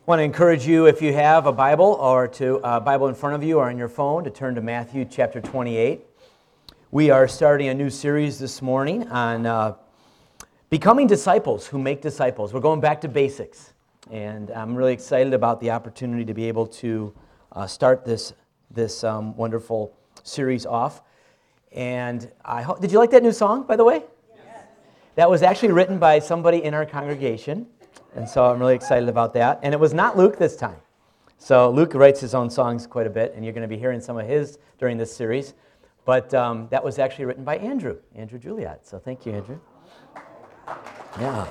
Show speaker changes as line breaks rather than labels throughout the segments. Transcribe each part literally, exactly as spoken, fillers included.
I want to encourage you, if you have a Bible or to a Bible in front of you or on your phone, to turn to Matthew chapter twenty-eight. We are starting a new series this morning on uh, becoming disciples who make disciples. We're going back to basics, and I'm really excited about the opportunity to be able to uh, start this this um, wonderful series off. And I hope, did you like that new song, by the way? Yes. That was actually written by somebody in our congregation. And so I'm really excited about that. And it was not Luke this time. So Luke writes his own songs quite a bit, and you're going to be hearing some of his during this series. But um, that was actually written by Andrew, Andrew Juliet. So thank you, Andrew. Yeah.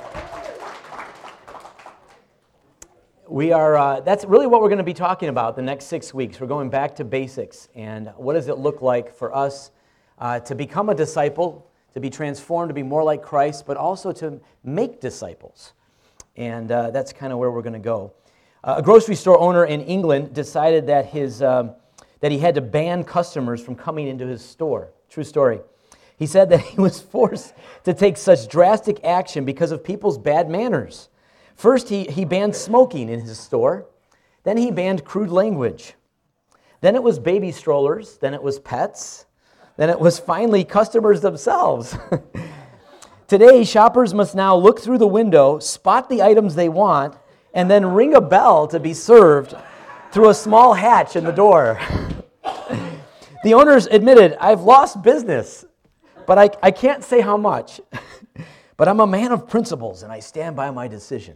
We are, uh, that's really what we're going to be talking about the next six weeks. We're going back to basics. And what does it look like for us uh, to become a disciple, to be transformed, to be more like Christ, but also to make disciples. And uh, that's kind of where we're going to go. Uh, a grocery store owner in England decided that his um, that he had to ban customers from coming into his store. True story. He said that he was forced to take such drastic action because of people's bad manners. First, he, he banned smoking in his store. Then he banned crude language. Then it was baby strollers. Then it was pets. Then it was finally customers themselves. Today, shoppers must now look through the window, spot the items they want, and then ring a bell to be served through a small hatch in the door. The owners admitted, "I've lost business, but I, I can't say how much. But I'm a man of principles, and I stand by my decision."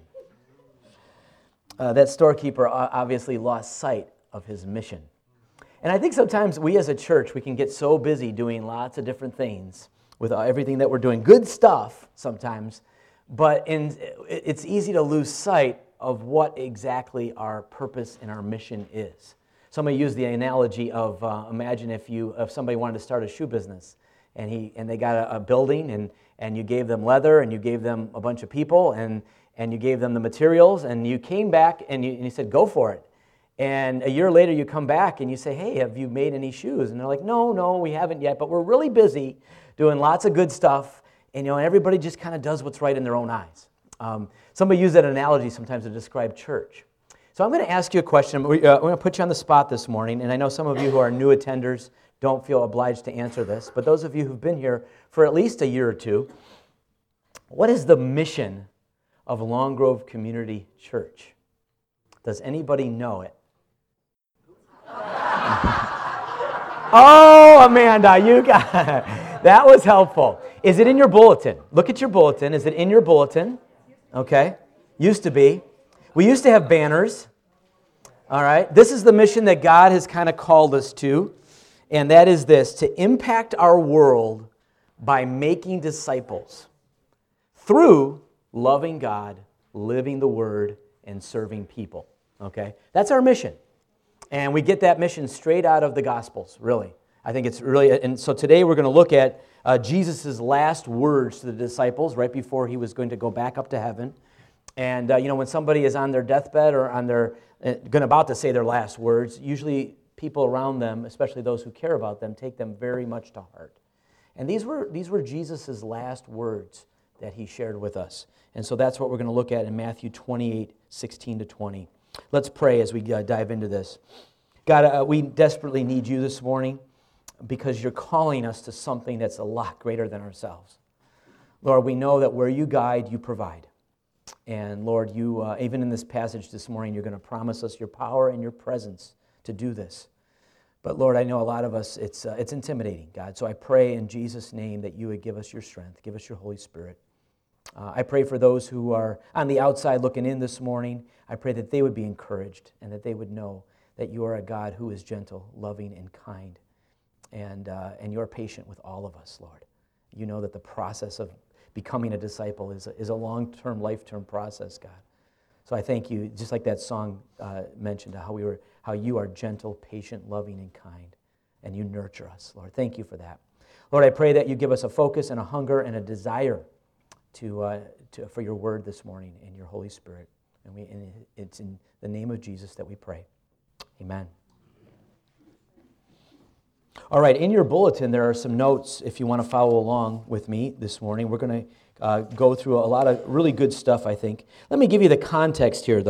Uh, that storekeeper obviously lost sight of his mission. And I think sometimes we as a church, we can get so busy doing lots of different things with everything that we're doing. Good stuff sometimes, but in, it's easy to lose sight of what exactly our purpose and our mission is. Somebody used the analogy of, uh, imagine if you if somebody wanted to start a shoe business, and he and they got a, a building, and, and you gave them leather, and you gave them a bunch of people, and, and you gave them the materials, and you came back, and you, and you said, "Go for it." And a year later, you come back, and you say, "Hey, have you made any shoes?" And they're like, "No, no, we haven't yet, but we're really busy doing lots of good stuff," and you know, and everybody just kind of does what's right in their own eyes. Um, somebody used that analogy sometimes to describe church. So I'm going to ask you a question. We, uh, I'm going to put you on the spot this morning, and I know some of you who are new attenders don't feel obliged to answer this, but those of you who've been here for at least a year or two, what is the mission of Long Grove Community Church? Does anybody know it? Oh, Amanda, you got it. That was helpful. Is it in your bulletin? Look at your bulletin. Is it in your bulletin? Okay. Used to be. We used to have banners. All right. This is the mission that God has kind of called us to, and that is this: to impact our world by making disciples through loving God, living the Word, and serving people. Okay? That's our mission. And we get that mission straight out of the Gospels, really. I think it's really, and so today we're going to look at uh, Jesus' last words to the disciples right before he was going to go back up to heaven. And, uh, you know, when somebody is on their deathbed or on their, uh, going about to say their last words, usually people around them, especially those who care about them, take them very much to heart. And these were, these were Jesus' last words that he shared with us. And so that's what we're going to look at in Matthew twenty-eight, sixteen to twenty. Let's pray as we uh, dive into this. God, uh, we desperately need you this morning because you're calling us to something that's a lot greater than ourselves. Lord, we know that where you guide, you provide. And Lord, you uh, even in this passage this morning, you're going to promise us your power and your presence to do this. But Lord, I know a lot of us, it's uh, it's intimidating, God. So I pray in Jesus' name that you would give us your strength, give us your Holy Spirit. Uh, I pray for those who are on the outside looking in this morning. I pray that they would be encouraged and that they would know that you are a God who is gentle, loving, and kind. And, uh, and you're patient with all of us, Lord. You know that the process of becoming a disciple is a, is a long-term, life-term process, God. So I thank you, just like that song uh, mentioned, how, we were, how you are gentle, patient, loving, and kind. And you nurture us, Lord. Thank you for that. Lord, I pray that you give us a focus and a hunger and a desire to, uh, to for your word this morning and your Holy Spirit. And, we, and it's in the name of Jesus that we pray. Amen. All right, in your bulletin, there are some notes if you want to follow along with me this morning. We're going to uh, go through a lot of really good stuff, I think. Let me give you the context here, though.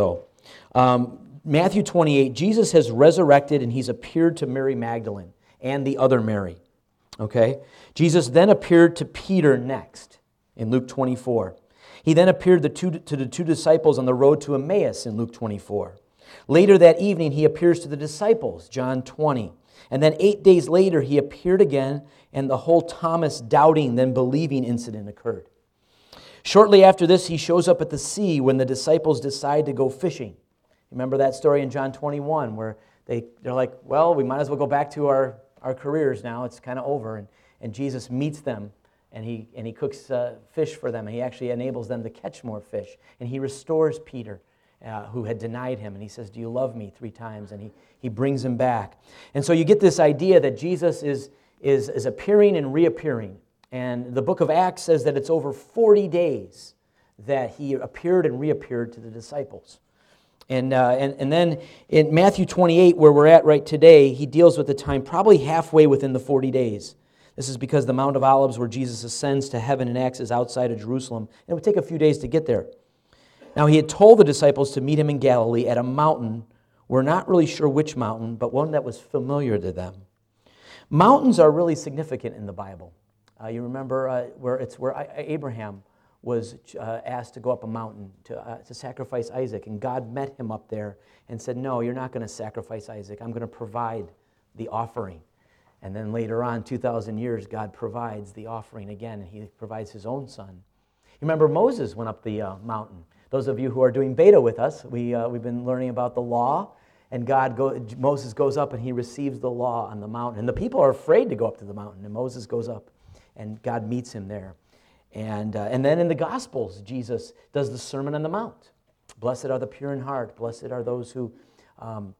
Um, Matthew twenty-eight, Jesus has resurrected and he's appeared to Mary Magdalene and the other Mary. Okay? Jesus then appeared to Peter next in Luke twenty-four. He then appeared the two, to the two disciples on the road to Emmaus in Luke twenty-four. Later that evening, he appears to the disciples, John twenty. And then eight days later, he appeared again, and the whole Thomas doubting, then believing incident occurred. Shortly after this, he shows up at the sea when the disciples decide to go fishing. Remember that story in John twenty-one where they, they're like, well, we might as well go back to our, our careers now. It's kind of over. And, and Jesus meets them, and he, and he cooks uh, fish for them, and he actually enables them to catch more fish. And he restores Peter, uh, who had denied him, and he says, do you love me? Three times, and he, he brings him back. And so you get this idea that Jesus is, is, is appearing and reappearing. And the book of Acts says that it's over forty days that he appeared and reappeared to the disciples. And, uh, and, and then in Matthew twenty-eight, where we're at right today, he deals with the time probably halfway within the forty days. This is because the Mount of Olives, where Jesus ascends to heaven in Acts, is outside of Jerusalem. And it would take a few days to get there. Now, he had told the disciples to meet him in Galilee at a mountain. We're not really sure which mountain, but one that was familiar to them. Mountains are really significant in the Bible. Uh, you remember uh, where it's where I, Abraham was uh, asked to go up a mountain to, uh, to sacrifice Isaac, and God met him up there and said, no, you're not going to sacrifice Isaac. I'm going to provide the offering. And then later on, two thousand years, God provides the offering again, and he provides his own son. You remember Moses went up the uh, mountain. Those of you who are doing beta with us, we, uh, we've been learning about the law, and God go, Moses goes up and he receives the law on the mountain. And the people are afraid to go up to the mountain, and Moses goes up. And God meets him there. And, uh, and then in the Gospels, Jesus does the Sermon on the Mount. Blessed are the pure in heart. Blessed are those who um,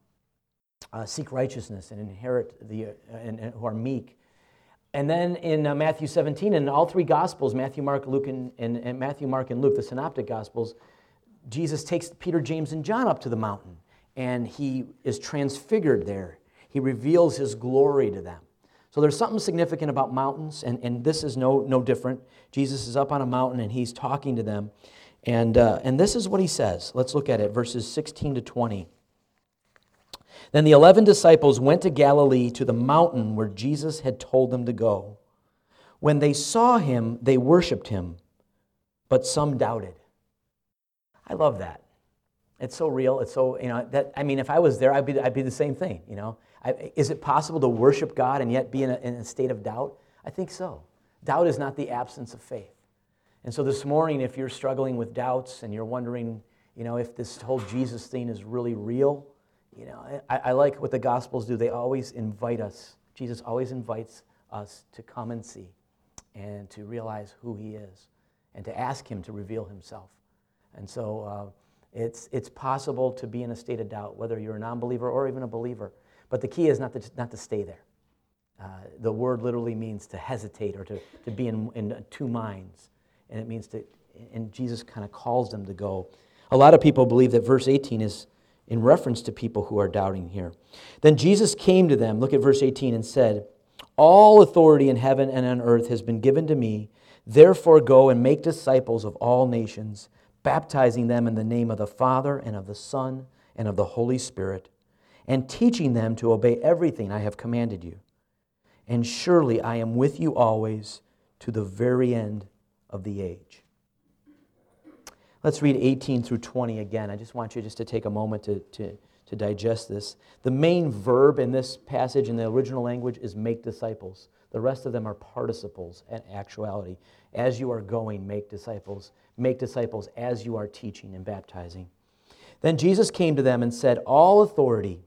uh, seek righteousness and inherit the, uh, and, and who are meek. And then in uh, Matthew seventeen, in all three Gospels, Matthew, Mark, Luke, and, and, and Matthew, Mark, and Luke, the Synoptic Gospels, Jesus takes Peter, James, and John up to the mountain. And he is transfigured there. He reveals his glory to them. So there's something significant about mountains, and, and this is no, no different. Jesus is up on a mountain, and he's talking to them. And, uh, and this is what he says. Let's look at it, verses sixteen to twenty. Then the eleven disciples went to Galilee to the mountain where Jesus had told them to go. When they saw him, they worshiped him, but some doubted. I love that. It's so real. It's so, you know, that, I mean, if I was there, I'd be, I'd be the same thing, you know. I, is it possible to worship God and yet be in a, in a state of doubt? I think so. Doubt is not the absence of faith. And so this morning, if you're struggling with doubts and you're wondering, you know, if this whole Jesus thing is really real, you know, I, I like what the Gospels do. They always invite us. Jesus always invites us to come and see and to realize who he is and to ask him to reveal himself. And so uh, it's, it's possible to be in a state of doubt, whether you're a non-believer or even a believer. But the key is not to, not to stay there. Uh, the word literally means to hesitate or to, to be in, in two minds. And it means to, and Jesus kind of calls them to go. A lot of people believe that verse eighteen is in reference to people who are doubting here. Then Jesus came to them, look at verse eighteen, and said, all authority in heaven and on earth has been given to me. Therefore go and make disciples of all nations, baptizing them in the name of the Father and of the Son and of the Holy Spirit, and teaching them to obey everything I have commanded you. And surely I am with you always to the very end of the age. Let's read eighteen through twenty again. I just want you just to take a moment to, to, to digest this. The main verb in this passage in the original language is make disciples. The rest of them are participles in actuality. As you are going, make disciples. Make disciples as you are teaching and baptizing. Then Jesus came to them and said, all authority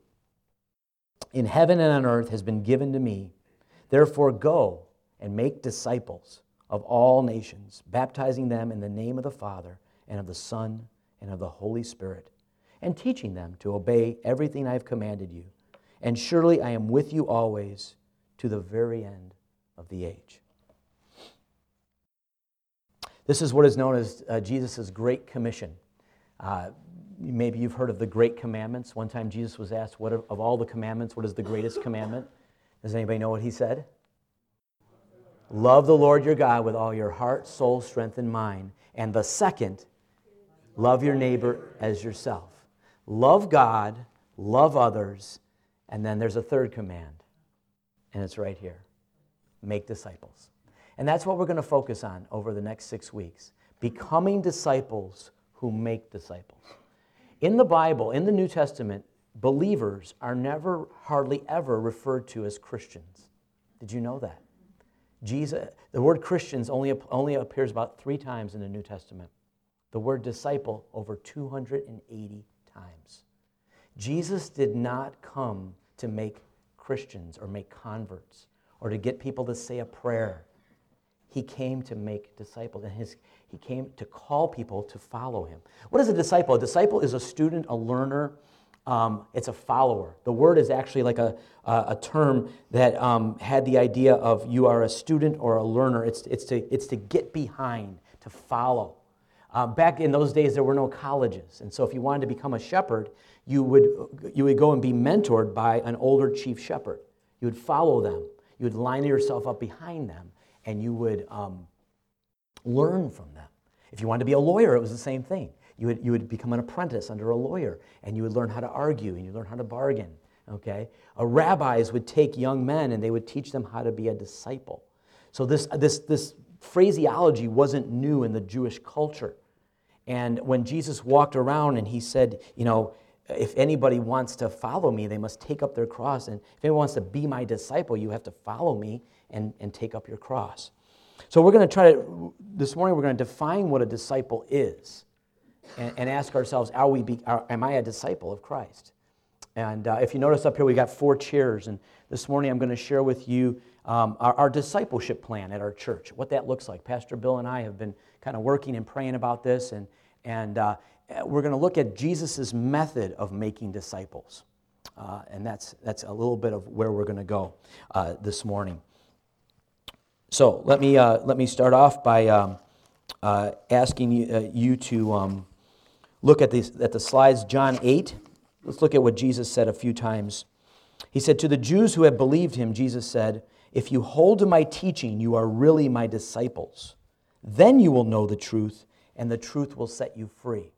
in heaven and on earth has been given to me. Therefore go and make disciples of all nations, baptizing them in the name of the Father and of the Son and of the Holy Spirit, and teaching them to obey everything I have commanded you. And surely I am with you always to the very end of the age. This is what is known as uh, Jesus' Great Commission. Uh, maybe you've heard of the Great Commandments. One time Jesus was asked, "What of, of all the commandments, what is the greatest commandment?" Does anybody know what he said? Love the Lord your God with all your heart, soul, strength, and mind. And the second, love your neighbor as yourself. Love God, love others, and then there's a third command, and it's right here. Make disciples. And that's what we're going to focus on over the next six weeks. Becoming disciples who make disciples. In the Bible, in the New Testament, believers are never, hardly ever referred to as Christians. Did you know that? Jesus, the word Christians only, only appears about three times in the New Testament. The word disciple over two hundred eighty times. Jesus did not come to make Christians or make converts or to get people to say a prayer. He came to make disciples, and his, he came to call people to follow him. What is a disciple? A disciple is a student, a learner. Um, it's a follower. The word is actually like a, a, a term that um, had the idea of you are a student or a learner. It's, it's, to, it's to get behind, to follow. Uh, back in those days, there were no colleges. And so if you wanted to become a shepherd, you would, you would go and be mentored by an older chief shepherd. You would follow them. You would line yourself up behind them, and you would um, learn from them. If you wanted to be a lawyer, it was the same thing. You would, you would become an apprentice under a lawyer, and you would learn how to argue, and you learn how to bargain, okay? Uh, rabbis would take young men, and they would teach them how to be a disciple. So this, this, this phraseology wasn't new in the Jewish culture. And when Jesus walked around and he said, you know, if anybody wants to follow me, they must take up their cross. And if anyone wants to be my disciple, you have to follow me and, and take up your cross. So we're going to try to, this morning we're going to define what a disciple is and, and ask ourselves, are we be, are, am I a disciple of Christ? And uh, if you notice up here, we got four chairs. And this morning I'm going to share with you um, our, our discipleship plan at our church, what that looks like. Pastor Bill and I have been kind of working and praying about this, and, and uh, we're going to look at Jesus' method of making disciples. Uh, and that's, that's a little bit of where we're going to go uh, this morning. So let me uh, let me start off by um, uh, asking you, uh, you to um, look at these at the slides. John eight. Let's look at what Jesus said a few times. He said, "To the Jews who have believed him, Jesus said, 'If you hold to my teaching, you are really my disciples. Then you will know the truth, and the truth will set you free.'"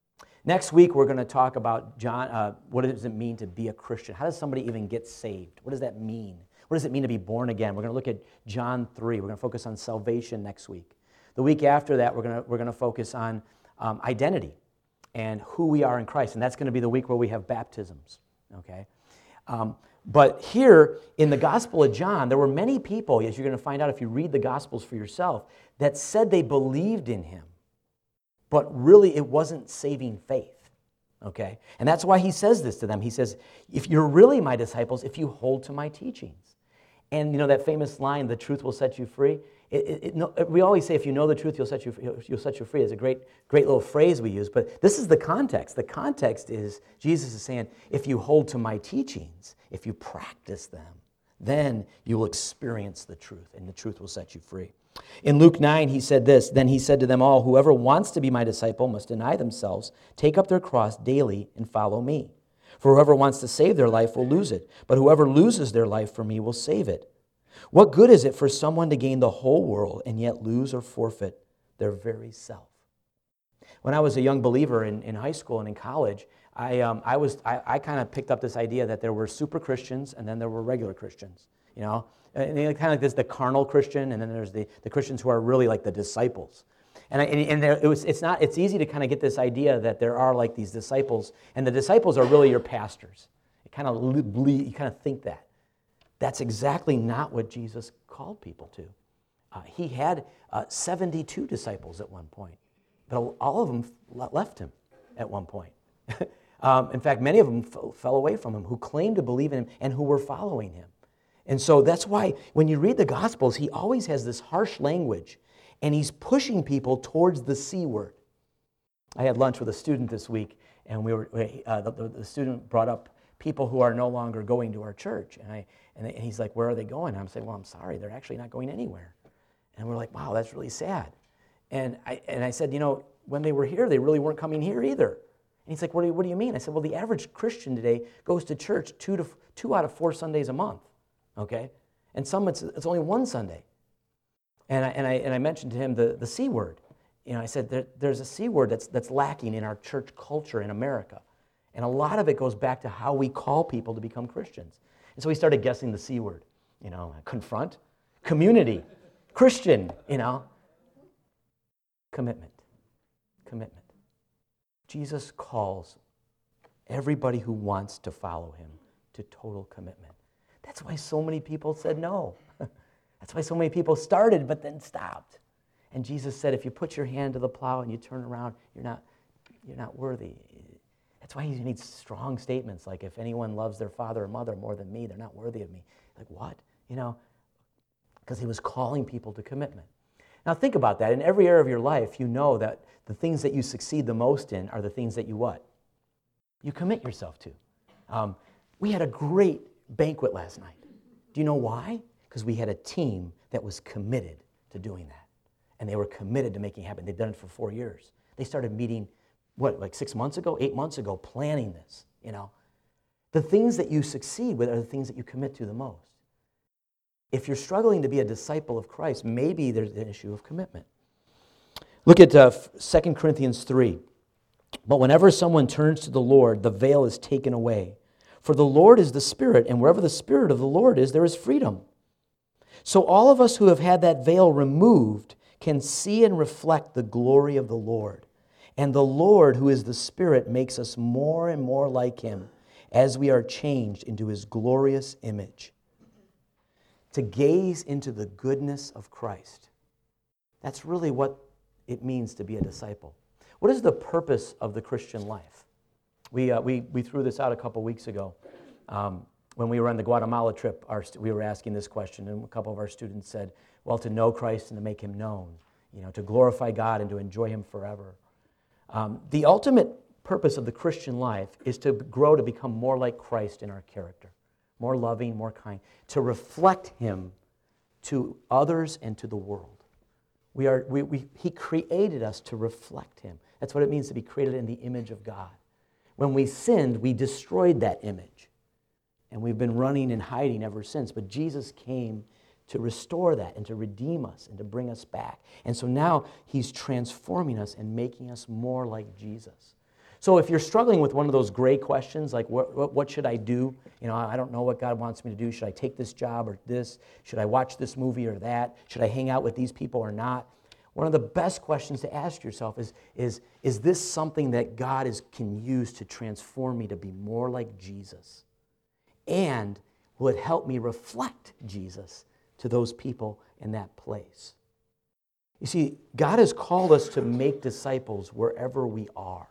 Next week, we're going to talk about John. Uh, what does it mean to be a Christian? How does somebody even get saved? What does that mean? What does it mean to be born again? We're going to look at John three. We're going to focus on salvation next week. The week after that, we're going to, we're going to focus on um, identity and who we are in Christ. And that's going to be the week where we have baptisms. Okay? Um, but here in the Gospel of John, there were many people, as you're going to find out if you read the Gospels for yourself, that said they believed in him. But really, it wasn't saving faith. Okay? And that's why he says this to them. He says, if you're really my disciples, if you hold to my teachings. And you know that famous line, "The truth will set you free." It, it, it, no, we always say, "If you know the truth, you'll set you you'll set you free." It's a great, great little phrase we use. But this is the context. The context is Jesus is saying, if you hold to my teachings, if you practice them, then you will experience the truth, and the truth will set you free. In Luke nine, he said this. Then he said to them all, "Whoever wants to be my disciple must deny themselves, take up their cross daily, and follow me. For whoever wants to save their life will lose it, but whoever loses their life for me will save it. What good is it for someone to gain the whole world and yet lose or forfeit their very self?" When I was a young believer in, in high school and in college, I, um, I, was, I, I kind of picked up this idea that there were super Christians and then there were regular Christians, you know? And kind of like this, the carnal Christian, and then there's the, the Christians who are really like the disciples. And, I, and, and there, it was, it's not. It's easy to kind of get this idea that there are like these disciples, and the disciples are really your pastors. You kind of bleed, you kind of think that. That's exactly not what Jesus called people to. Uh, he had uh, seventy-two disciples at one point, but all of them left him at one point. um, in fact, many of them f- fell away from him, who claimed to believe in him and who were following him. And so that's why when you read the Gospels, he always has this harsh language, and he's pushing people towards the C word. I had lunch with a student this week, and we were uh, the, the student brought up people who are no longer going to our church, and I and he's like, "Where are they going?" And I'm saying, "Well, I'm sorry, they're actually not going anywhere." And we're like, "Wow, that's really sad." And I and I said, "You know, when they were here, they really weren't coming here either." And he's like, "What do you, what do you mean?" I said, "Well, the average Christian today goes to church two to two out of four Sundays a month, okay? And some it's it's only one Sunday." And I and I and I mentioned to him the, the C word. You know, I said there, there's a C word that's that's lacking in our church culture in America. And a lot of it goes back to how we call people to become Christians. And so we started guessing the C word, you know, confront, community, Christian, you know, commitment, commitment. Jesus calls everybody who wants to follow him to total commitment. That's why so many people said no. That's why so many people started but then stopped. And Jesus said, if you put your hand to the plow and you turn around, you're not, you're not worthy. That's why he needs strong statements like, if anyone loves their father or mother more than me, they're not worthy of me. Like, what? You know, because he was calling people to commitment. Now think about that. In every area of your life, you know that the things that you succeed the most in are the things that you what? You commit yourself to. Um, we had a great banquet last night. Do you know why? Because we had a team that was committed to doing that. And they were committed to making it happen. They've done it for four years. They started meeting, what, like six months ago, eight months ago, planning this, you know. The things that you succeed with are the things that you commit to the most. If you're struggling to be a disciple of Christ, maybe there's an issue of commitment. Look at uh, Second Corinthians three. But whenever someone turns to the Lord, the veil is taken away. For the Lord is the Spirit, and wherever the Spirit of the Lord is, there is freedom. So all of us who have had that veil removed can see and reflect the glory of the Lord. And the Lord, who is the Spirit, makes us more and more like him as we are changed into his glorious image. To gaze into the goodness of Christ. That's really what it means to be a disciple. What is the purpose of the Christian life? We, uh, we, we threw this out a couple weeks ago. Um, when we were on the Guatemala trip, our st- we were asking this question, and a couple of our students said, well, to know Christ and to make him known, you know, to glorify God and to enjoy him forever. Um, the ultimate purpose of the Christian life is to grow to become more like Christ in our character. More loving, more kind, to reflect him to others and to the world. We are, we, we, he created us to reflect him. That's what it means to be created in the image of God. When we sinned, we destroyed that image. And we've been running and hiding ever since. But Jesus came to restore that and to redeem us and to bring us back. And so now he's transforming us and making us more like Jesus. So if you're struggling with one of those gray questions, like what, what, what should I do? You know, I don't know what God wants me to do. Should I take this job or this? Should I watch this movie or that? Should I hang out with these people or not? One of the best questions to ask yourself is, is, is this something that God is, can use to transform me to be more like Jesus? And will it help me reflect Jesus to those people in that place? You see, God has called us to make disciples wherever we are.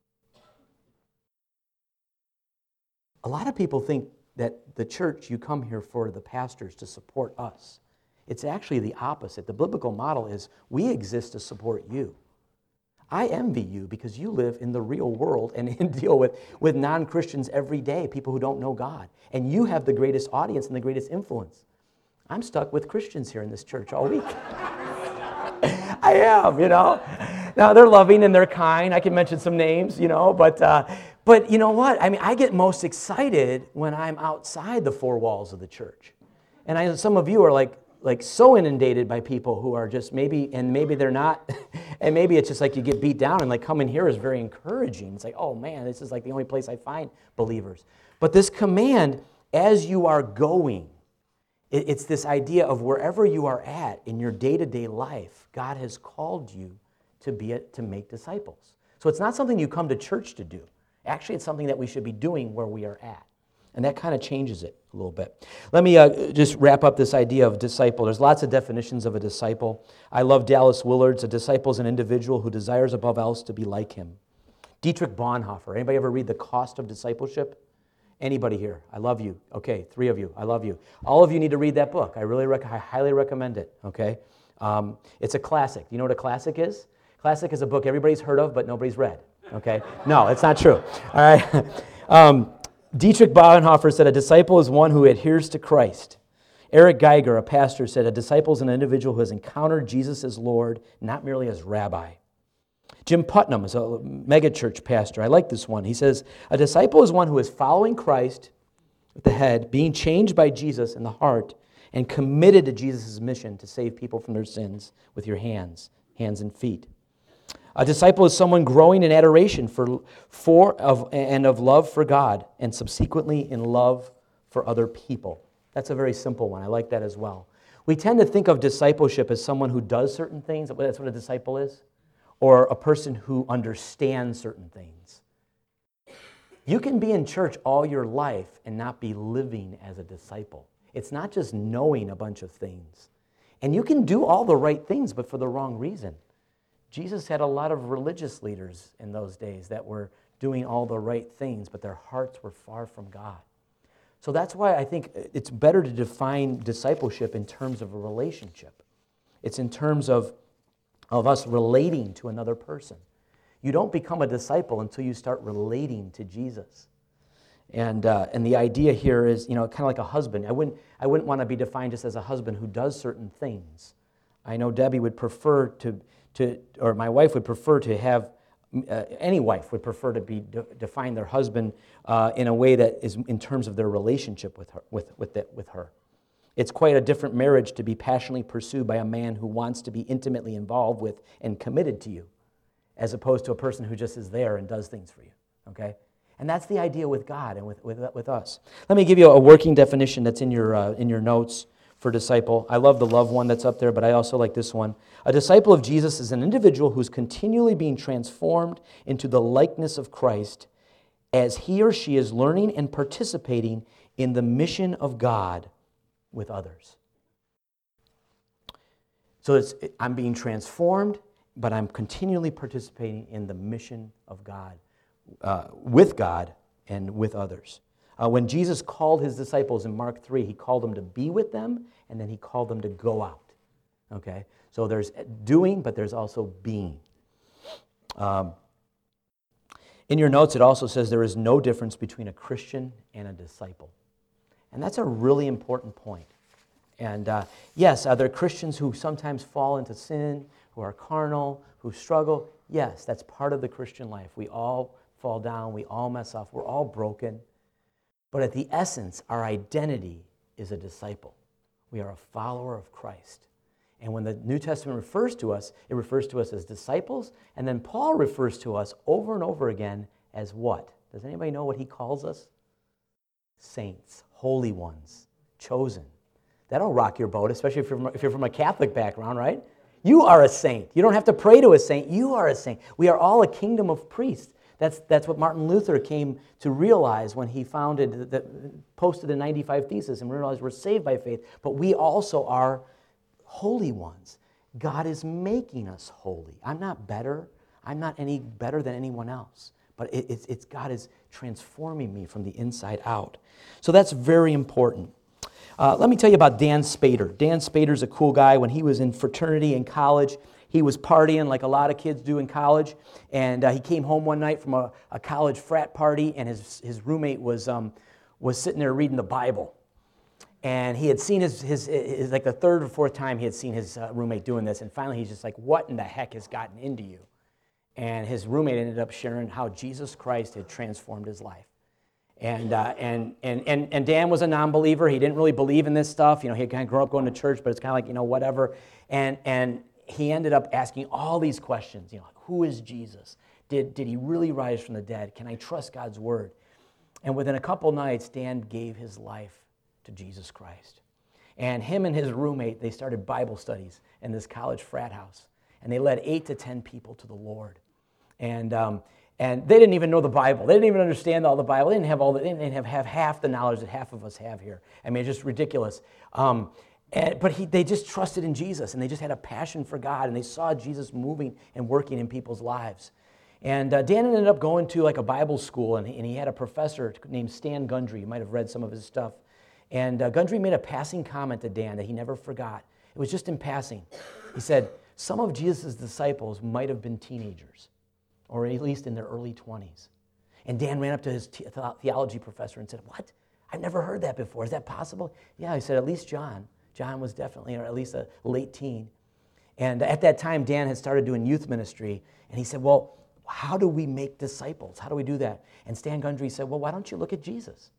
A lot of people think that the church, you come here for the pastors to support us. It's actually the opposite. The biblical model is we exist to support you. I envy you because you live in the real world and deal with, with non-Christians every day, people who don't know God. And you have the greatest audience and the greatest influence. I'm stuck with Christians here in this church all week. I am, you know. Now, they're loving and they're kind. I can mention some names, you know, but... Uh, But you know what? I mean, I get most excited when I'm outside the four walls of the church. And I know some of you are like, like so inundated by people who are just maybe, and maybe they're not, and maybe it's just like you get beat down, and like coming here is very encouraging. It's like, oh man, this is like the only place I find believers. But this command, as you are going, it, it's this idea of wherever you are at in your day-to-day life, God has called you to be a, to make disciples. So it's not something you come to church to do. Actually, it's something that we should be doing where we are at. And that kind of changes it a little bit. Let me uh, just wrap up this idea of disciple. There's lots of definitions of a disciple. I love Dallas Willard's. A disciple is an individual who desires above else to be like him. Dietrich Bonhoeffer. Anybody ever read The Cost of Discipleship? Anybody here? I love you. Okay, three of you. I love you. All of you need to read that book. I really, rec- I highly recommend it. Okay, um, it's a classic. Do you know what a classic is? Classic is a book everybody's heard of, but nobody's read. Okay? No, it's not true. All right. Um, Dietrich Bonhoeffer said, a disciple is one who adheres to Christ. Eric Geiger, a pastor, said, a disciple is an individual who has encountered Jesus as Lord, not merely as rabbi. Jim Putnam is a megachurch pastor. I like this one. He says, a disciple is one who is following Christ at the head, being changed by Jesus in the heart, and committed to Jesus' mission to save people from their sins with your hands, hands and feet. A disciple is someone growing in adoration for, for of, and of love for God, and subsequently in love for other people. That's a very simple one. I like that as well. We tend to think of discipleship as someone who does certain things. That's what a disciple is. Or a person who understands certain things. You can be in church all your life and not be living as a disciple. It's not just knowing a bunch of things. And you can do all the right things, but for the wrong reason. Jesus had a lot of religious leaders in those days that were doing all the right things, but their hearts were far from God. So that's why I think it's better to define discipleship in terms of a relationship. It's in terms of, of us relating to another person. You don't become a disciple until you start relating to Jesus. And uh, and the idea here is, you know, kind of like a husband. I wouldn't I wouldn't want to be defined just as a husband who does certain things. I know Debbie would prefer to to, or my wife would prefer to have. Uh, any wife would prefer to be de- define their husband uh, in a way that is in terms of their relationship with her. With with, the, with her, it's quite a different marriage to be passionately pursued by a man who wants to be intimately involved with and committed to you, as opposed to a person who just is there and does things for you. Okay, and that's the idea with God and with with, with us. Let me give you a working definition that's in your uh, in your notes for disciple. I love the love one that's up there, but I also like this one. A disciple of Jesus is an individual who's continually being transformed into the likeness of Christ as he or she is learning and participating in the mission of God with others. So it's, I'm being transformed, but I'm continually participating in the mission of God, uh, with God and with others. Uh, when Jesus called his disciples in Mark three, he called them to be with them, and then he called them to go out. Okay? So there's doing, but there's also being. Um, in your notes, it also says there is no difference between a Christian and a disciple. And that's a really important point. And uh, yes, are there Christians who sometimes fall into sin, who are carnal, who struggle? Yes, that's part of the Christian life. We all fall down, we all mess up, we're all broken. But at the essence, our identity is a disciple. We are a follower of Christ. And when the New Testament refers to us, it refers to us as disciples, and then Paul refers to us over and over again as what? Does anybody know what he calls us? Saints, holy ones, chosen. That'll rock your boat, especially if you're from, if you're from a Catholic background, right? You are a saint. You don't have to pray to a saint. You are a saint. We are all a kingdom of priests. That's, that's what Martin Luther came to realize when he founded, the, posted the ninety-five Theses and realized we're saved by faith, but we also are holy ones. God is making us holy. I'm not better. I'm not any better than anyone else, but it, it's, it's God is transforming me from the inside out. So that's very important. Uh, let me tell you about Dan Spader. Dan Spader's a cool guy. When he was in fraternity in college, he was partying like a lot of kids do in college, and uh, he came home one night from a, a college frat party, and his, his roommate was, um, was sitting there reading the Bible. And he had seen his, his, his like the third or fourth time he had seen his uh, roommate doing this, and finally he's just like, what in the heck has gotten into you? And his roommate ended up sharing how Jesus Christ had transformed his life. And, uh, and, and, and, and Dan was a non-believer. He didn't really believe in this stuff. You know, he had kind of grown up going to church, but it's kind of like, you know, whatever. And, and he ended up asking all these questions. You know, like, who is Jesus? Did, did he really rise from the dead? Can I trust God's word? And within a couple nights, Dan gave his life to Jesus Christ. And him and his roommate, they started Bible studies in this college frat house. And they led eight to ten people to the Lord. And um, and they didn't even know the Bible. They didn't even understand all the Bible. They didn't have all the, they didn't have, have half the knowledge that half of us have here. I mean, it's just ridiculous. Um, and, but he, they just trusted in Jesus, and they just had a passion for God, and they saw Jesus moving and working in people's lives. And uh, Dan ended up going to like a Bible school, and he, and he had a professor named Stan Gundry. You might have read some of his stuff. And uh, Gundry made a passing comment to Dan that he never forgot. It was just in passing. He said, some of Jesus' disciples might have been teenagers, or at least in their early twenties. And Dan ran up to his te- theology professor and said, what? I've never heard that before. Is that possible? Yeah, he said, at least John. John was definitely, or at least a late teen. And at that time, Dan had started doing youth ministry, and he said, well, how do we make disciples? How do we do that? And Stan Gundry said, well, why don't you look at Jesus?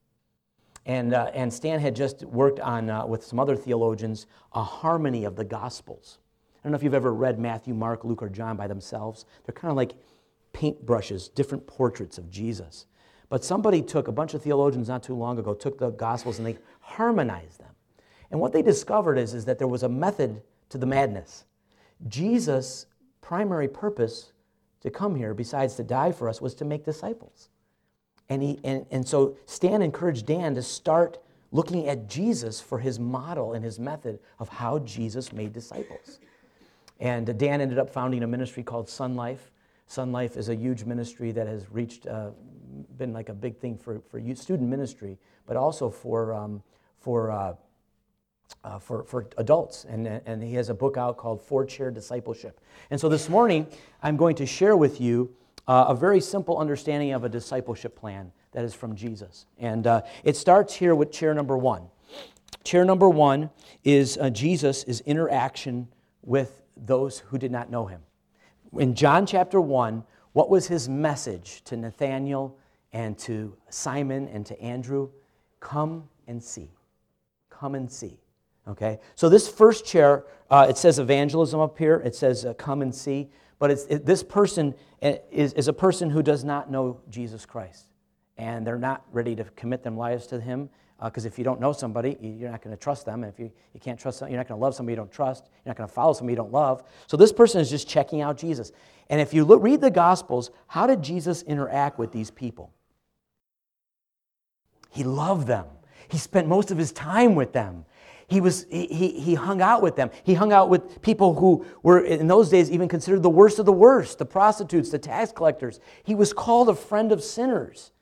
And uh, and Stan had just worked on, uh, with some other theologians, a harmony of the Gospels. I don't know if you've ever read Matthew, Mark, Luke, or John by themselves. They're kind of like paintbrushes, different portraits of Jesus. But somebody took, a bunch of theologians not too long ago, took the Gospels and they harmonized them. And what they discovered is, is that there was a method to the madness. Jesus' primary purpose to come here, besides to die for us, was to make disciples. And, he, and, and so Stan encouraged Dan to start looking at Jesus for his model and his method of how Jesus made disciples. And Dan ended up founding a ministry called Sun Life. Sun Life is a huge ministry that has reached, uh, been like a big thing for, for youth student ministry, but also for, um, for, uh, uh, for, for adults. And, and he has a book out called Four Chair Discipleship. And so this morning, I'm going to share with you uh, a very simple understanding of a discipleship plan that is from Jesus. And uh, it starts here with chair number one. Chair number one is uh, Jesus' interaction with those who did not know him. In John chapter one, what was his message to Nathanael and to Simon and to Andrew? Come and see. Come and see. Okay? So this first chair, uh, it says evangelism up here. It says uh, come and see. But it's, it, this person is, is a person who does not know Jesus Christ. And they're not ready to commit their lives to him. Because uh, if you don't know somebody, you're not going to trust them. And if you, you can't trust them, you're not going to love somebody you don't trust. You're not going to follow somebody you don't love. So this person is just checking out Jesus. And if you look, read the Gospels, how did Jesus interact with these people? He loved them. He spent most of his time with them. He, was, he, he, he hung out with them. He hung out with people who were, in those days, even considered the worst of the worst, the prostitutes, the tax collectors. He was called a friend of sinners.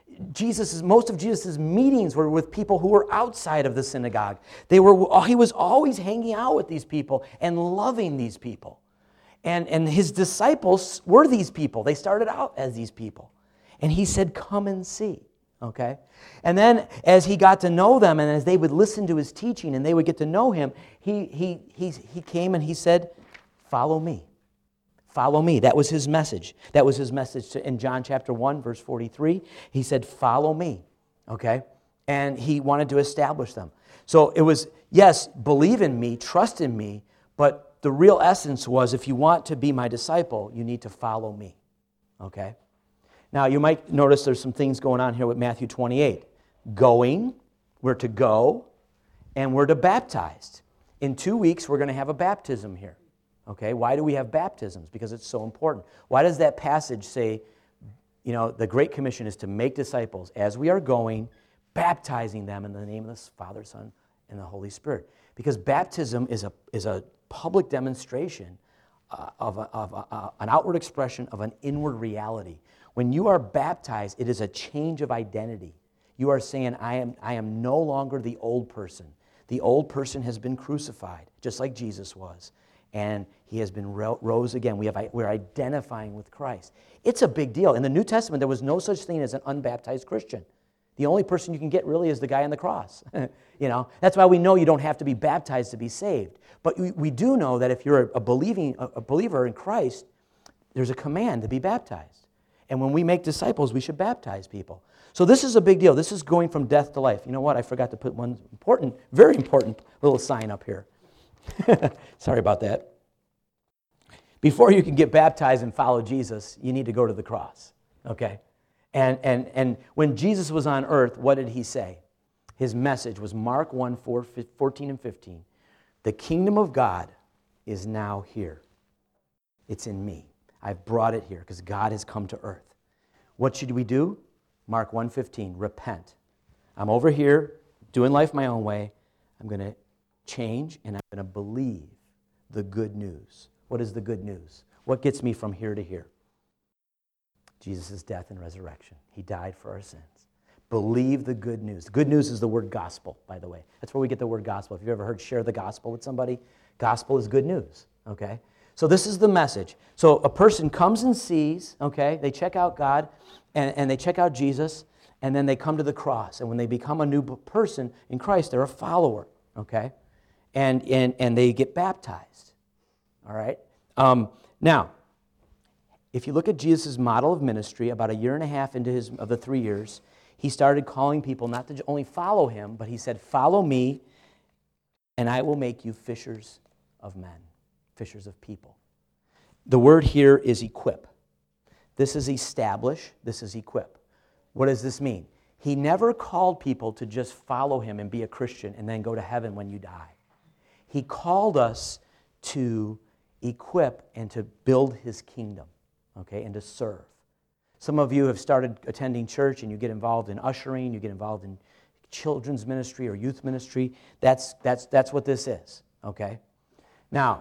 Jesus, most of Jesus' meetings were with people who were outside of the synagogue. They were, he was always hanging out with these people and loving these people. And, and his disciples were these people. They started out as these people. And he said, come and see. Okay? And then as he got to know them and as they would listen to his teaching and they would get to know him, he, he, he, he came and he said, follow me. Follow me. That was his message. That was his message to, in John chapter one, verse forty-three. He said, follow me. Okay? And he wanted to establish them. So it was, yes, believe in me, trust in me, but the real essence was if you want to be my disciple, you need to follow me. Okay? Now, you might notice there's some things going on here with Matthew twenty-eight. Going, we're to go, and we're to baptize. In two weeks, we're going to have a baptism here. Okay, why do we have baptisms? Because it's so important. Why does that passage say, you know, the Great Commission is to make disciples as we are going, baptizing them in the name of the Father, Son, and the Holy Spirit? Because baptism is a, is a public demonstration uh, of, a, of a, uh, an outward expression of an inward reality. When you are baptized, it is a change of identity. You are saying, I am, I am no longer the old person. The old person has been crucified, just like Jesus was. And he has been ro- rose again. We have, we're identifying with Christ. It's a big deal. In the New Testament, there was no such thing as an unbaptized Christian. The only person you can get really is the guy on the cross. You know, that's why we know you don't have to be baptized to be saved. But we, we do know that if you're a believing a believer in Christ, there's a command to be baptized. And when we make disciples, we should baptize people. So this is a big deal. This is going from death to life. You know what? I forgot to put one important, very important little sign up here. Sorry about that. Before you can get baptized and follow Jesus, you need to go to the cross, okay? And, and, and when Jesus was on earth, what did he say? His message was Mark one, four, fourteen and fifteen. The kingdom of God is now here. It's in me. I've brought it here because God has come to earth. What should we do? Mark one fifteen, repent. I'm over here doing life my own way. I'm going to change, and I'm going to believe the good news. What is the good news? What gets me from here to here? Jesus' death and resurrection. He died for our sins. Believe the good news. The good news is the word gospel, by the way. That's where we get the word gospel. If you've ever heard share the gospel with somebody, gospel is good news, okay? So this is the message. So a person comes and sees, okay, they check out God, and, and they check out Jesus, and then they come to the cross. And when they become a new person in Christ, they're a follower, okay? And, and, and they get baptized, all right? Um, now, if you look at Jesus' model of ministry, about a year and a half into his of the three years, he started calling people not to only follow him, but he said, follow me, and I will make you fishers of men. fishers of people. The word here is equip. This is establish, this is equip. What does this mean? He never called people to just follow him and be a Christian and then go to heaven when you die. He called us to equip and to build his kingdom, okay, and to serve. Some of you have started attending church and you get involved in ushering, you get involved in children's ministry or youth ministry. That's, that's, that's what this is, okay? Now,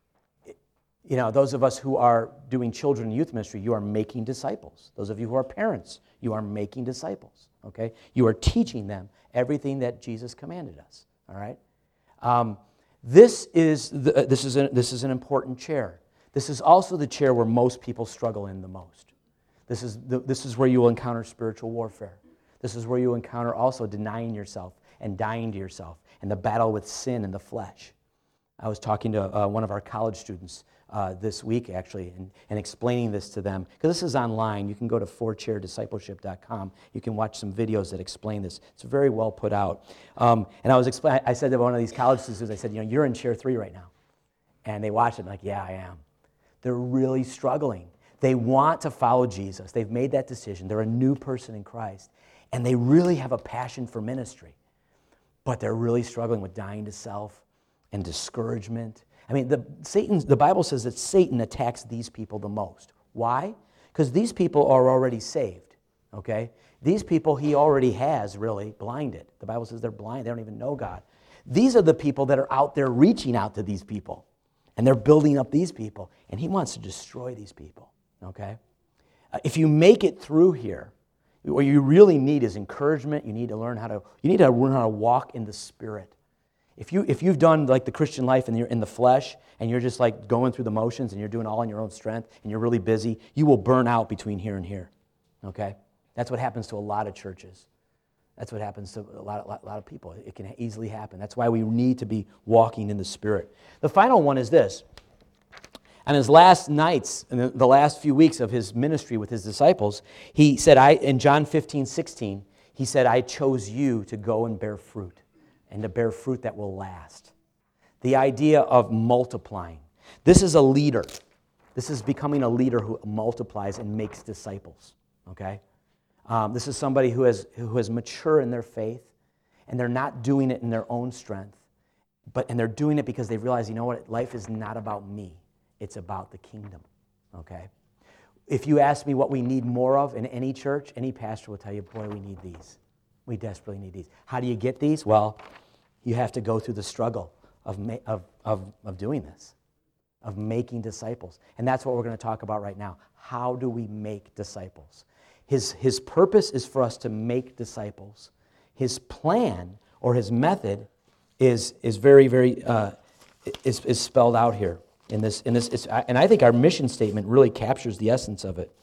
you know, those of us who are doing children and youth ministry, you are making disciples. Those of you who are parents, you are making disciples, okay? You are teaching them everything that Jesus commanded us, all right? Um, this is the, uh, this is a, this is an important chair. This is also the chair where most people struggle in the most. This is the, this is where you will encounter spiritual warfare. This is where you encounter also denying yourself and dying to yourself and the battle with sin and the flesh. I was talking to uh, one of our college students uh, this week, actually, and, and explaining this to them. Because this is online. You can go to four chair discipleship dot com. You can watch some videos that explain this. It's very well put out. Um, and I was expla- I said to one of these college students, I said, you know, you're in chair three right now. And they watched it and like, yeah, I am. They're really struggling. They want to follow Jesus. They've made that decision. They're a new person in Christ. And they really have a passion for ministry. But they're really struggling with dying to self and discouragement. I mean, the Satan, the Bible says that Satan attacks these people the most. Why? Because these people are already saved, okay? These people he already has really blinded. The Bible says they're blind. They don't even know God. These are the people that are out there reaching out to these people. And they're building up these people. And he wants to destroy these people, okay? Uh, if you make it through here, what you really need is encouragement. You need to learn how to, you need to learn how to walk in the Spirit. If, you, if you've done like the Christian life and you're in the flesh and you're just like going through the motions and you're doing all on your own strength and you're really busy, you will burn out between here and here, okay? That's what happens to a lot of churches. That's what happens to a lot, a lot, a lot of people. It can easily happen. That's why we need to be walking in the Spirit. The final one is this. On his last nights, in the, the last few weeks of his ministry with his disciples, he said, I in John fifteen, sixteen, he said, I chose you to go and bear fruit, and to bear fruit that will last. The idea of multiplying. This is a leader. This is becoming a leader who multiplies and makes disciples, okay? Um, this is somebody who has who is mature in their faith, and they're not doing it in their own strength, but and they're doing it because they realize, you know what, life is not about me. It's about the kingdom, okay? If you ask me what we need more of in any church, any pastor will tell you, boy, we need these. We desperately need these. How do you get these? Well, you have to go through the struggle of, ma- of, of, of doing this, of making disciples. And that's what we're going to talk about right now. How do we make disciples? His, his purpose is for us to make disciples. His plan or his method is, is very, very, uh, is, is spelled out here. In this, in this, it's, and I think our mission statement really captures the essence of it.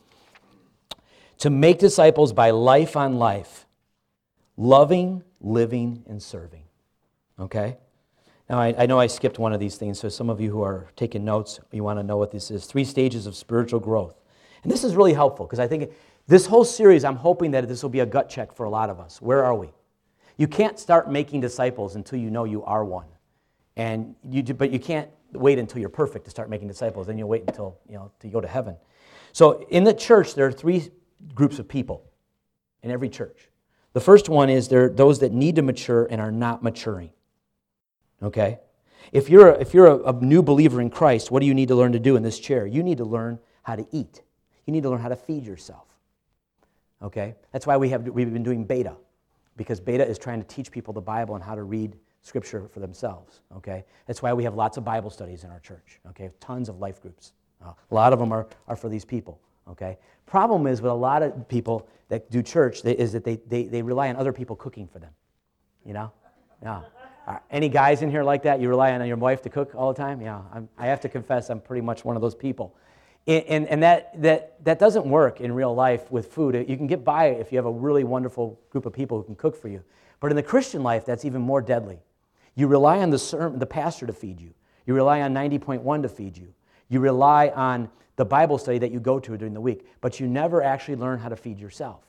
To make disciples by life on life, loving, living, and serving. Okay? Now, I, I know I skipped one of these things, so some of you who are taking notes, you want to know what this is. Three stages of spiritual growth. And this is really helpful, because I think this whole series, I'm hoping that this will be a gut check for a lot of us. Where are we? You can't start making disciples until you know you are one. And you do, but you can't wait until you're perfect to start making disciples. Then you'll wait until, you know, to go to heaven. So in the church, there are three groups of people in every church. The first one is there are those that need to mature and are not maturing. Okay? If you're a, if you're a, a new believer in Christ, what do you need to learn to do in this chair? You need to learn how to eat. You need to learn how to feed yourself. Okay? That's why we have we've been doing beta, because beta is trying to teach people the Bible and how to read Scripture for themselves, okay? That's why we have lots of Bible studies in our church, okay? Tons of life groups. Uh, a lot of them are, are for these people, okay? Problem is with a lot of people that do church they, is that they, they, they rely on other people cooking for them, you know? Yeah. Uh, any guys in here like that? You rely on your wife to cook all the time? Yeah, I'm, I have to confess I'm pretty much one of those people. And, and, and that, that, that doesn't work in real life with food. You can get by if you have a really wonderful group of people who can cook for you. But in the Christian life, that's even more deadly. You rely on the sermon, the pastor to feed you. You rely on ninety point one to feed you. You rely on the Bible study that you go to during the week, but you never actually learn how to feed yourself.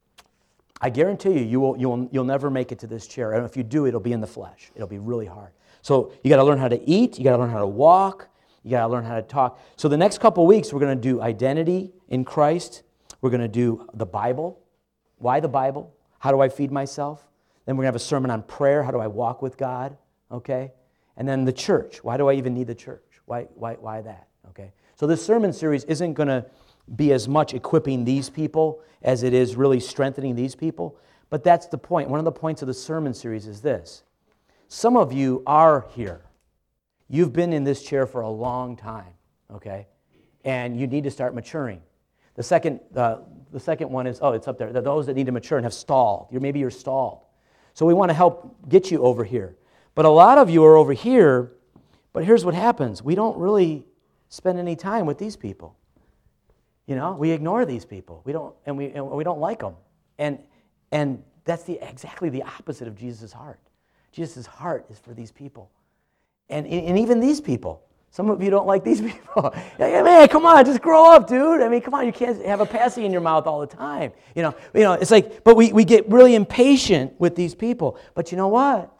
I guarantee you, you will, you will, you'll never make it to this chair. And if you do, it'll be in the flesh. It'll be really hard. So you got to learn how to eat. You got to learn how to walk. You got to learn how to talk. So the next couple weeks, we're going to do identity in Christ. We're going to do the Bible. Why the Bible? How do I feed myself? Then we're going to have a sermon on prayer. How do I walk with God? Okay? And then the church. Why do I even need the church? Why, why, why that? Okay? So this sermon series isn't going to be as much equipping these people as it is really strengthening these people. But that's the point. One of the points of the sermon series is this. Some of you are here. You've been in this chair for a long time, okay? And you need to start maturing. The second, uh, the second one is, oh, it's up there. Those that need to mature and have stalled. You're, maybe you're stalled. So we want to help get you over here. But a lot of you are over here, but here's what happens. We don't really spend any time with these people. You know, we ignore these people. We don't, and we and we don't like them. And and that's the exactly the opposite of Jesus' heart. Jesus' heart is for these people. And, and even these people. Some of you don't like these people. Hey, man, come on, just grow up, dude. I mean, come on, you can't have a passy in your mouth all the time. You know, you know, it's like, but we, we get really impatient with these people. But you know what?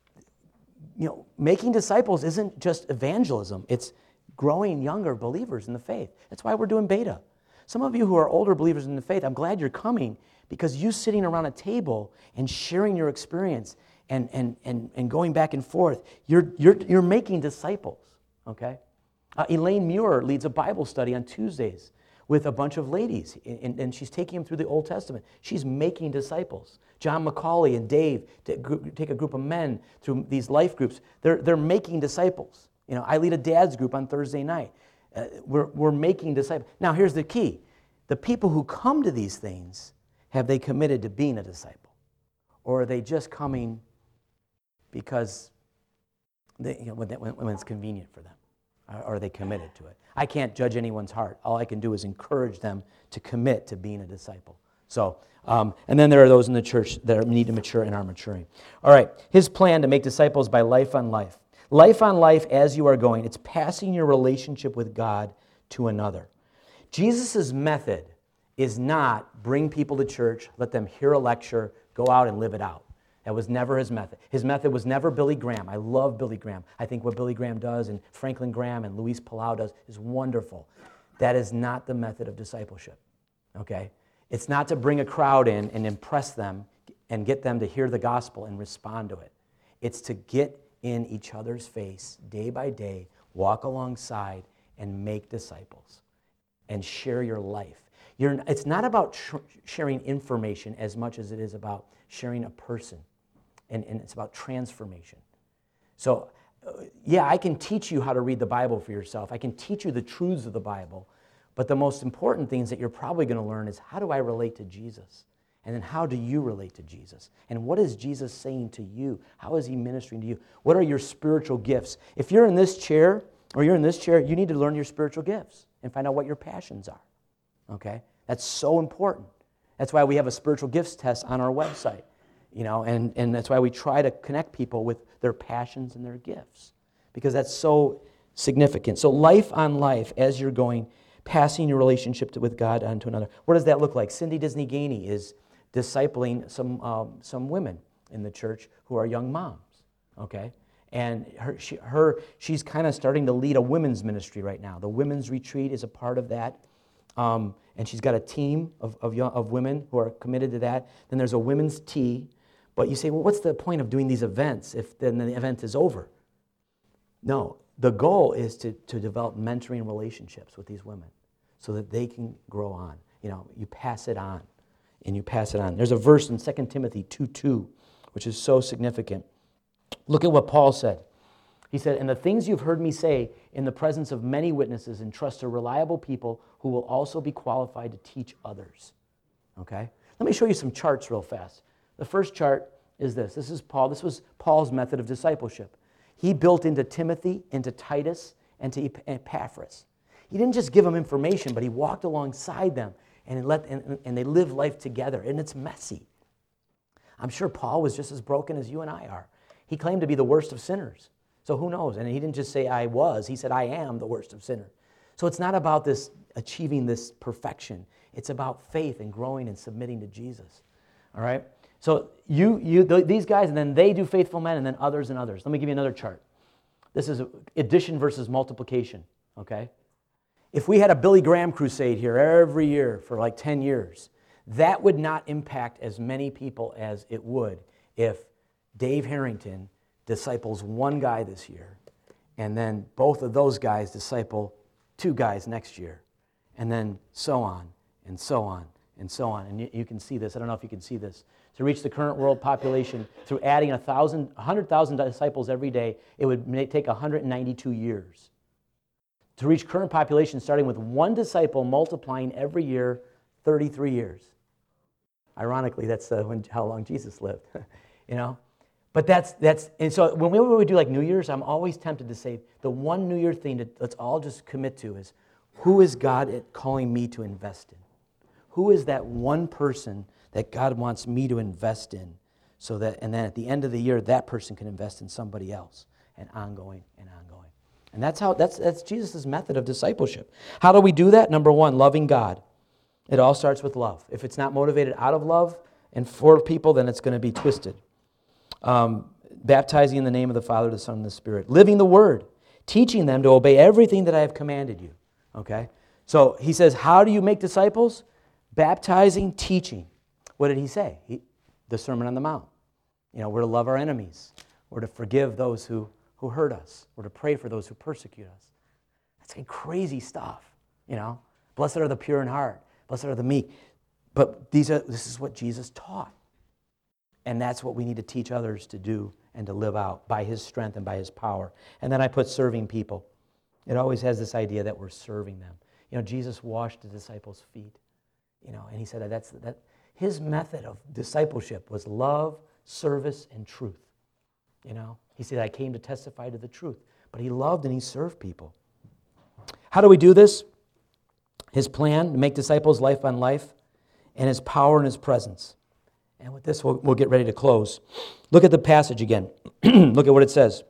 You know, making disciples isn't just evangelism. It's growing younger believers in the faith. That's why we're doing beta. Some of you who are older believers in the faith, I'm glad you're coming because you sitting around a table and sharing your experience and and and, and going back and forth, you're you're you're making disciples. Okay? Uh, Elaine Muir leads a Bible study on Tuesdays with a bunch of ladies, and, and she's taking them through the Old Testament. She's making disciples. John McCauley and Dave take a group of men through these life groups. They're, they're making disciples. You know, I lead a dad's group on Thursday night. Uh, we're, we're making disciples. Now, here's the key. The people who come to these things, have they committed to being a disciple? Or are they just coming because they, you know, when, they, when it's convenient for them? Or are they committed to it? I can't judge anyone's heart. All I can do is encourage them to commit to being a disciple. So, um, and then there are those in the church that need to mature and are maturing. All right, his plan to make disciples by life on life. Life on life as you are going. It's passing your relationship with God to another. Jesus' method is not bring people to church, let them hear a lecture, go out and live it out. That was never his method. His method was never Billy Graham. I love Billy Graham. I think what Billy Graham does and Franklin Graham and Luis Palau does is wonderful. That is not the method of discipleship, okay? It's not to bring a crowd in and impress them and get them to hear the gospel and respond to it. It's to get in each other's face day by day, walk alongside, and make disciples and share your life. You're, it's not about tr- sharing information as much as it is about sharing a person. And, and it's about transformation. So, uh, yeah, I can teach you how to read the Bible for yourself. I can teach you the truths of the Bible. But the most important things that you're probably going to learn is how do I relate to Jesus? And then how do you relate to Jesus? And what is Jesus saying to you? How is he ministering to you? What are your spiritual gifts? If you're in this chair or you're in this chair, you need to learn your spiritual gifts and find out what your passions are. Okay? That's so important. That's why we have a spiritual gifts test on our website. You know, and, and that's why we try to connect people with their passions and their gifts, because that's so significant. So life on life as you're going, passing your relationship to, with God on to another. What does that look like? Cindy Disney Gainey is discipling some um, some women in the church who are young moms, okay? And her, she, her she's kind of starting to lead a women's ministry right now. The women's retreat is a part of that. Um, and she's got a team of, of, young, of women who are committed to that. Then there's a women's tea. But you say, well, what's the point of doing these events if then the event is over? No, the goal is to, to develop mentoring relationships with these women so that they can grow on. You know, you pass it on, and you pass it on. There's a verse in Second Timothy two two, which is so significant. Look at what Paul said. He said, and the things you've heard me say in the presence of many witnesses, entrust to reliable people who will also be qualified to teach others. Okay? Let me show you some charts real fast. The first chart is this. This is Paul. This was Paul's method of discipleship. He built into Timothy, into Titus, and to Epaphras. He didn't just give them information, but he walked alongside them and, let, and, and they lived life together. And it's messy. I'm sure Paul was just as broken as you and I are. He claimed to be the worst of sinners. So who knows? And he didn't just say I was. He said I am the worst of sinners. So it's not about this achieving this perfection. It's about faith and growing and submitting to Jesus. All right? So you, you, th- these guys, and then they do faithful men, and then others and others. Let me give you another chart. This is addition versus multiplication. okay? If we had a Billy Graham crusade here every year for like ten years, that would not impact as many people as it would if Dave Harrington disciples one guy this year, and then both of those guys disciple two guys next year, and then so on, and so on, and so on. And you, you can see this. I don't know if you can see this. To reach the current world population through adding one thousand, one hundred thousand disciples every day, it would take one hundred ninety-two years. To reach current population, starting with one disciple multiplying every year, thirty-three years. Ironically, that's uh, when, how long Jesus lived, you know? But that's, that's and so when we, when we do like New Year's, I'm always tempted to say the one New Year thing that let's all just commit to is, who is God calling me to invest in? Who is that one person that God wants me to invest in, so that, and then at the end of the year, that person can invest in somebody else, and ongoing and ongoing. And that's how that's that's Jesus' method of discipleship. How do we do that? Number one, loving God. It all starts with love. If it's not motivated out of love and for people, then it's going to be twisted. Um, baptizing in the name of the Father, the Son, and the Spirit. Living the Word. Teaching them to obey everything that I have commanded you. Okay? So he says, how do you make disciples? Baptizing, teaching. What did he say? He, the Sermon on the Mount. You know, we're to love our enemies. We're to forgive those who, who hurt us. We're to pray for those who persecute us. That's like crazy stuff, you know. Blessed are the pure in heart. Blessed are the meek. But these are this is what Jesus taught. And that's what we need to teach others to do and to live out by his strength and by his power. And then I put serving people. It always has this idea that we're serving them. You know, Jesus washed the disciples' feet. You know, and he said that that's that his method of discipleship was love, service, and truth. You know, he said, I came to testify to the truth. But he loved and he served people. How do we do this? His plan to make disciples life on life, and his power and his presence. And with this, we'll, we'll get ready to close. Look at the passage again. Look at what it says.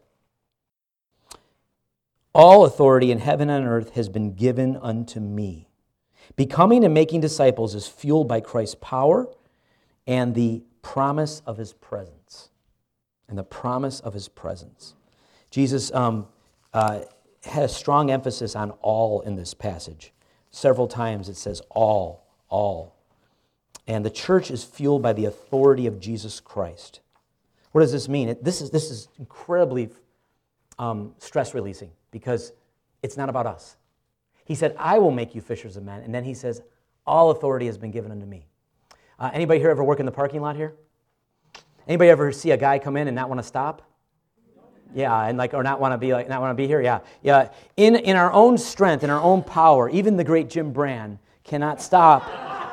All authority in heaven and earth has been given unto me. Becoming and making disciples is fueled by Christ's power and the promise of his presence. And the promise of his presence. Jesus um, uh, had a strong emphasis on all in this passage. Several times it says all, all. And the church is fueled by the authority of Jesus Christ. What does this mean? It, this is this is incredibly um, stress-releasing because it's not about us. He said, I will make you fishers of men. And then he says, all authority has been given unto me. Uh, anybody here ever work in the parking lot here? Anybody ever see a guy come in and not want to stop? Yeah, and like or not want to be like not want to be here? Yeah. Yeah. In in our own strength, in our own power, even the great Jim Brand cannot stop.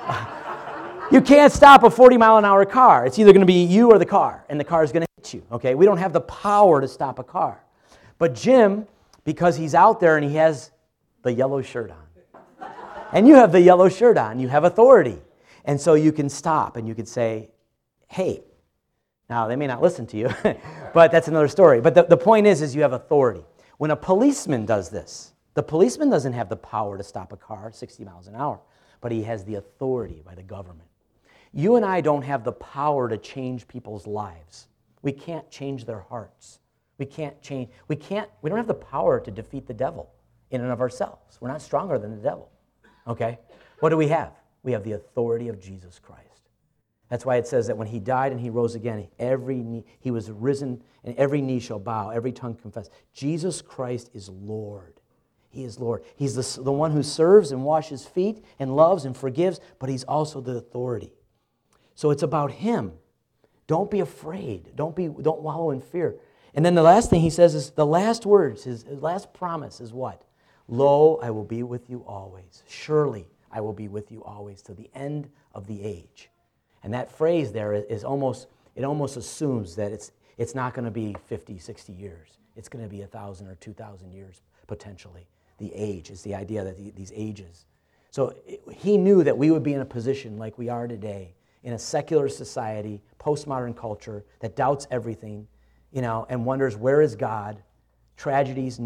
You can't stop a forty mile an hour car. It's either going to be you or the car, and the car is going to hit you. Okay? We don't have the power to stop a car. But Jim, because he's out there and he has the yellow shirt on. And you have the yellow shirt on, you have authority. And so you can stop and you can say, hey. Now, they may not listen to you, but that's another story. But the, the point is, is you have authority. When a policeman does this, the policeman doesn't have the power to stop a car sixty miles an hour, but he has the authority by the government. You and I don't have the power to change people's lives. We can't change their hearts. We can't change, we can't, we don't have the power to defeat the devil in and of ourselves. We're not stronger than the devil, okay? What do we have? We have the authority of Jesus Christ. That's why it says that when he died and he rose again, every knee, he was risen, and every knee shall bow, every tongue confess. Jesus Christ is Lord. He is Lord. He's the, the one who serves and washes feet and loves and forgives, but he's also the authority. So it's about him. Don't be afraid. Don't be. Don't wallow in fear. And then the last thing he says is, the last words, his, his last promise is what? Lo, I will be with you always. Surely I will be with you always to the end of the age. And that phrase there is almost, it almost assumes that it's it's not going to be fifty, sixty years. It's going to be one thousand or two thousand years, potentially. The age is the idea that the, these ages. So it, he knew that we would be in a position like we are today, in a secular society, postmodern culture, that doubts everything, you know, and wonders, where is God? Tragedies,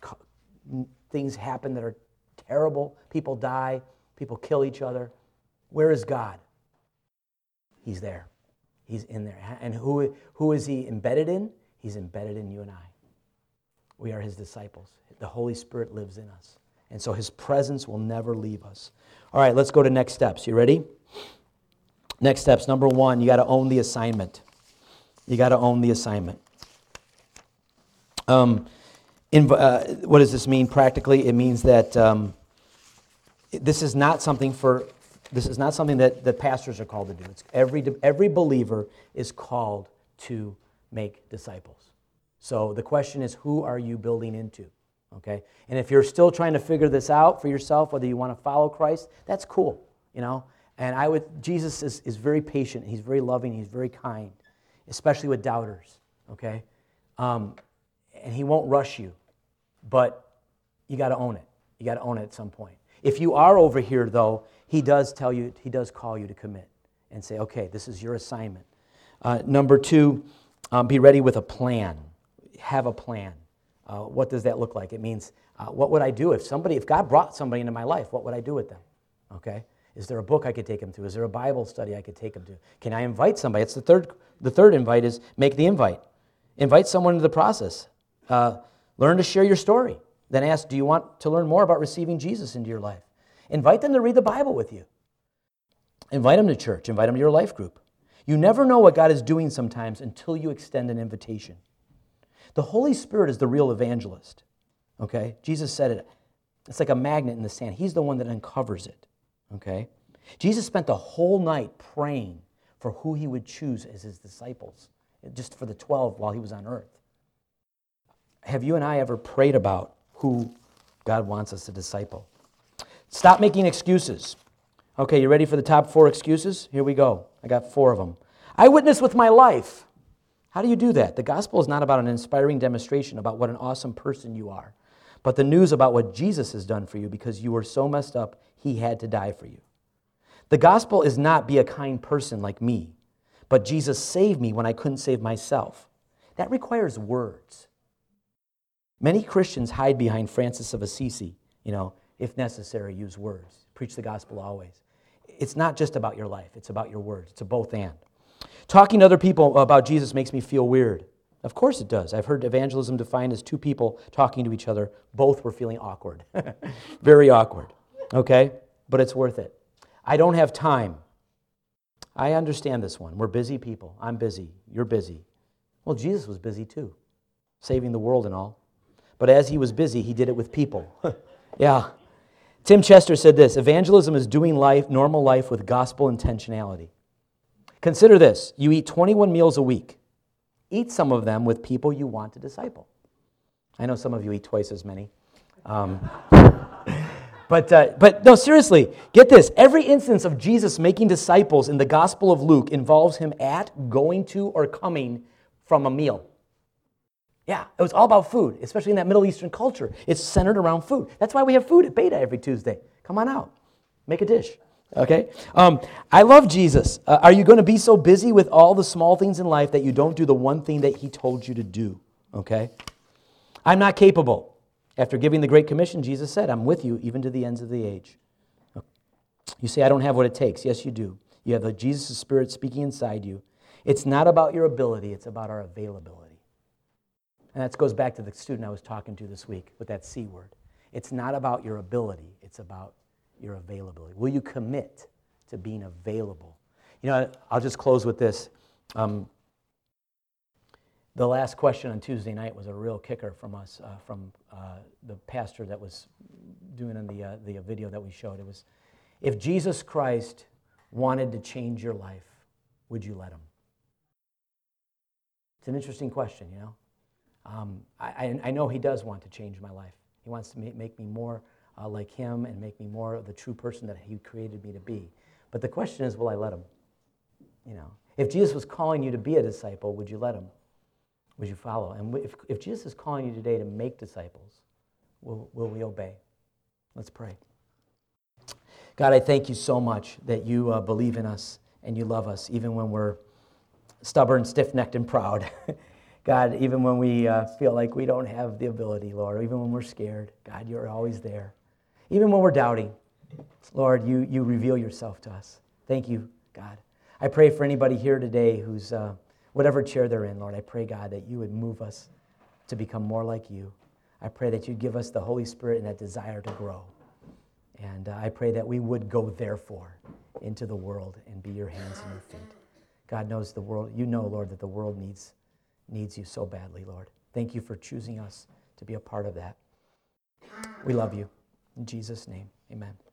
things happen that are terrible. People die. People kill each other. Where is God? He's there. He's in there. And who, who is he embedded in? He's embedded in you and I. We are his disciples. The Holy Spirit lives in us. And so his presence will never leave us. All right, let's go to next steps. You ready? Next steps. Number one, you got to own the assignment. You got to own the assignment. Um, in, uh, what does this mean practically? It means that um, this is not something for this is not something that the pastors are called to do. It's every every believer is called to make disciples. So the question is, who are you building into? Okay, and if you're still trying to figure this out for yourself, whether you want to follow Christ, that's cool, you know. And I would Jesus is is very patient. He's very loving. He's very kind, especially with doubters. Okay, um, and he won't rush you, but you got to own it. You got to own it at some point. If you are over here, though, he does tell you, he does call you to commit and say, okay, this is your assignment. Uh, number two, um, be ready with a plan. Have a plan. Uh, what does that look like? It means, uh, what would I do if somebody, if God brought somebody into my life, what would I do with them? Okay? Is there a book I could take them to? Is there a Bible study I could take them to? Can I invite somebody? It's the third, the third invite is make the invite. Invite someone into the process. Uh, learn to share your story. Then ask, do you want to learn more about receiving Jesus into your life? Invite them to read the Bible with you. Invite them to church. Invite them to your life group. You never know what God is doing sometimes until you extend an invitation. The Holy Spirit is the real evangelist. Okay? Jesus said it. It's like a magnet in the sand. He's the one that uncovers it. Okay? Jesus spent the whole night praying for who he would choose as his disciples, just for the twelve while he was on earth. Have you and I ever prayed about who God wants us to disciple? Stop making excuses. Okay, you ready for the top four excuses? Here we go. I got four of them. I witness with my life. How do you do that? The gospel is not about an inspiring demonstration about what an awesome person you are, but the news about what Jesus has done for you because you were so messed up, he had to die for you. The gospel is not be a kind person like me, but Jesus saved me when I couldn't save myself. That requires words. Many Christians hide behind Francis of Assisi, you know, if necessary, use words. Preach the gospel always. It's not just about your life, it's about your words. It's a both and. Talking to other people about Jesus makes me feel weird. Of course it does. I've heard evangelism defined as two people talking to each other. Both were feeling awkward. Very awkward. Okay? But it's worth it. I don't have time. I understand this one. We're busy people. I'm busy. You're busy. Well, Jesus was busy too, saving the world and all. But as he was busy, he did it with people. Yeah. Tim Chester said this, evangelism is doing life, normal life with gospel intentionality. Consider this, you eat twenty-one meals a week. Eat some of them with people you want to disciple. I know some of you eat twice as many. Um, but, uh, but no, seriously, get this. Every instance of Jesus making disciples in the Gospel of Luke involves him at, going to, or coming from a meal. Yeah, it was all about food, especially in that Middle Eastern culture. It's centered around food. That's why we have food at Beta every Tuesday. Come on out. Make a dish. Okay? Um, I love Jesus. Uh, are you going to be so busy with all the small things in life that you don't do the one thing that he told you to do? Okay? I'm not capable. After giving the Great Commission, Jesus said, I'm with you even to the ends of the age. You say, I don't have what it takes. Yes, you do. You have the Jesus Spirit speaking inside you. It's not about your ability. It's about our availability. And that goes back to the student I was talking to this week with that C word. It's not about your ability. It's about your availability. Will you commit to being available? You know, I'll just close with this. Um, the last question on Tuesday night was a real kicker from us, uh, from uh, the pastor that was doing in the, uh, the video that we showed. It was, if Jesus Christ wanted to change your life, would you let him? It's an interesting question, you know. Um, I, I know he does want to change my life. He wants to make, make me more uh, like him and make me more of the true person that he created me to be. But the question is, will I let him? You know, if Jesus was calling you to be a disciple, would you let him? Would you follow? And if, if Jesus is calling you today to make disciples, will, will we obey? Let's pray. God, I thank you so much that you uh, believe in us and you love us, even when we're stubborn, stiff-necked, and proud. God, even when we uh, feel like we don't have the ability, Lord, even when we're scared, God, you're always there. Even when we're doubting, Lord, you, you reveal yourself to us. Thank you, God. I pray for anybody here today who's, uh, whatever chair they're in, Lord, I pray, God, that you would move us to become more like you. I pray that you give us the Holy Spirit and that desire to grow. And uh, I pray that we would go, therefore, into the world and be your hands and your feet. God knows the world. You know, Lord, that the world needs, needs you so badly, Lord. Thank you for choosing us to be a part of that. We love you. In Jesus' name, amen.